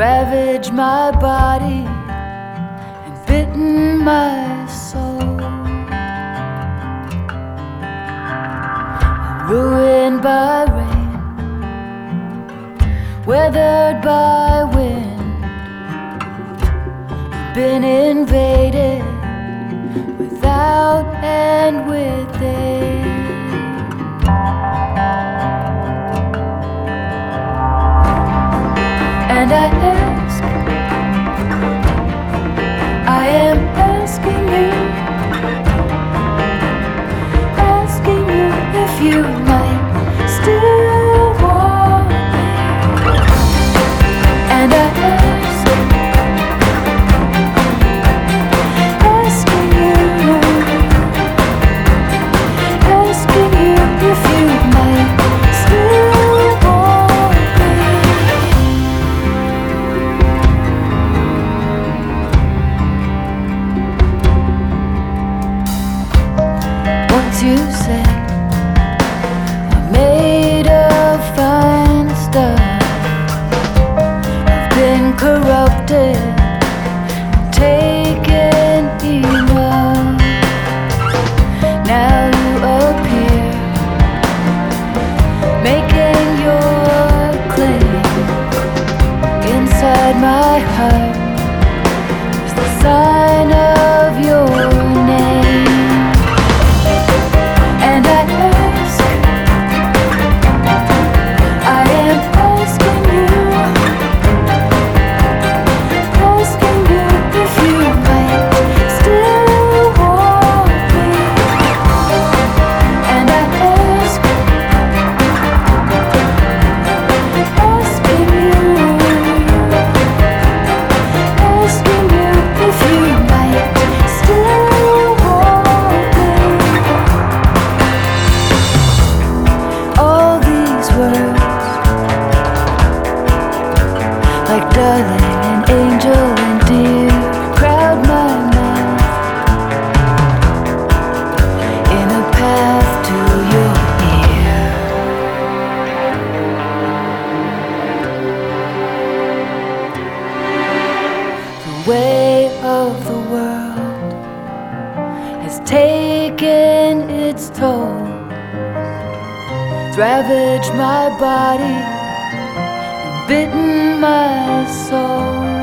ravaged my body and bitten my soul. Ruined by rain, weathered by wind, been invaded without and within. And I am asking you if you might still want me. And I asking you if you might still want me. Once you said I'm made of fine stuff. I've been corrupted, taken enough. Now you appear, making your claim. Inside my heart is the sign of your name. And I am asking you if you might still want me. And I asking you if you might still want me. All these words, like darling and angel and dear, crowd my mind in a path to your ear. The way of the world has taken its toll. It's ravaged my body and bitten my soul.